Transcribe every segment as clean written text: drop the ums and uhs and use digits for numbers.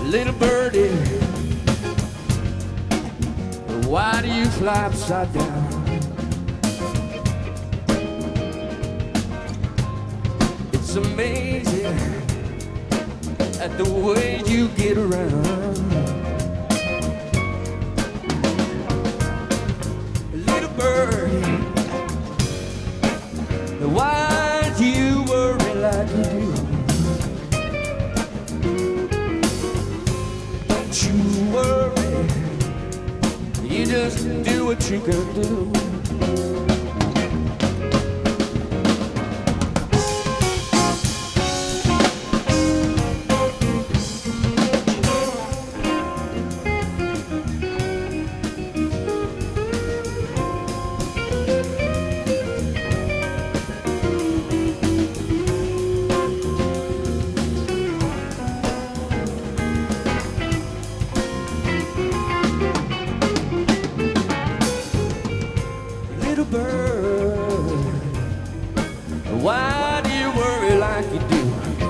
Little birdie, why do you fly upside down? It's amazing at the way you get around. Little birdie, why do you worry like you do? Don't you worry, you just do what you can do. Why do you worry like you do?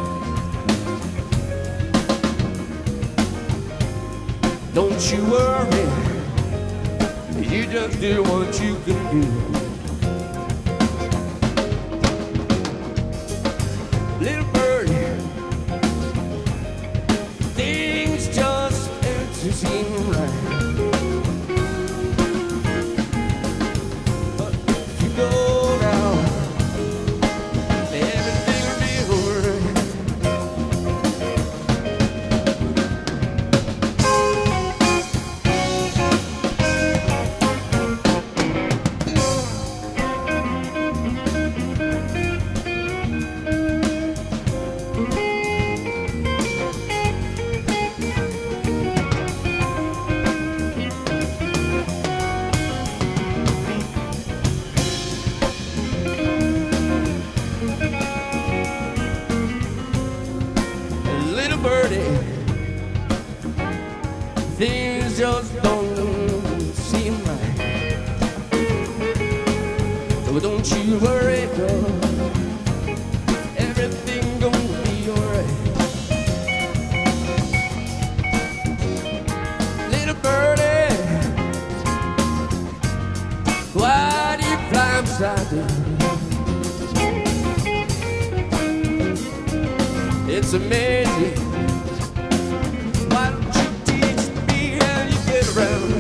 Don't you worry, you just do what you can do. Little birdie, things just ain't seem right. But if you go birdie, things just don't seem right. So don't you worry, girl, everything gonna be alright. Little birdie, why do you fly upside down? It's amazing. Why don't you teach me how you get around?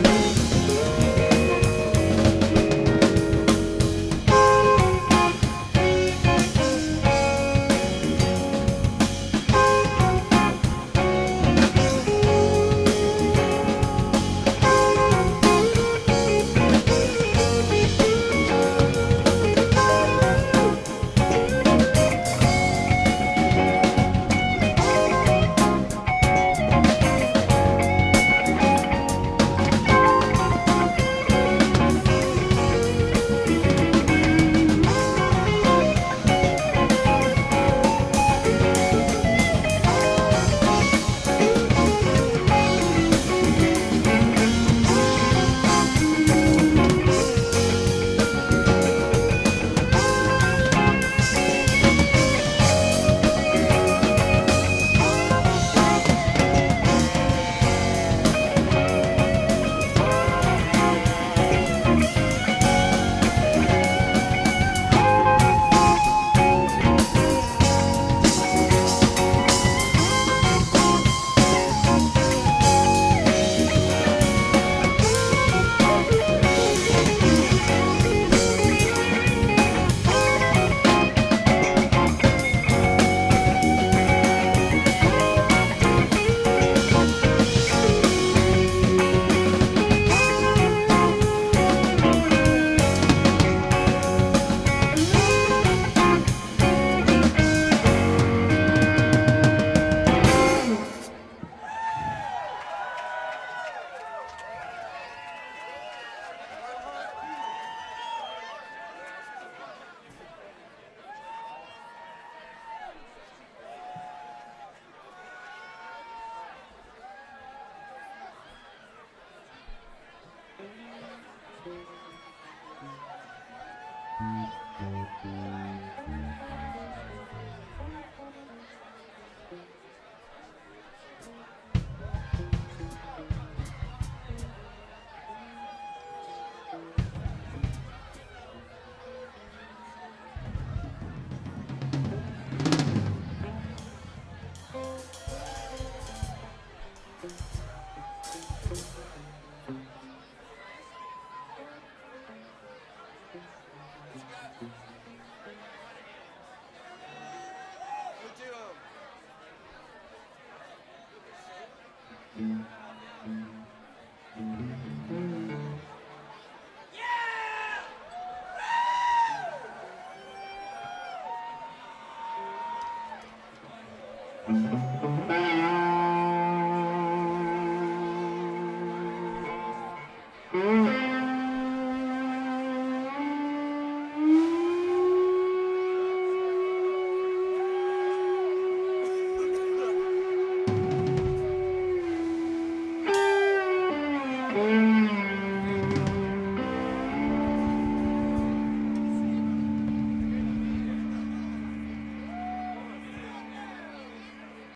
Mm-hmm.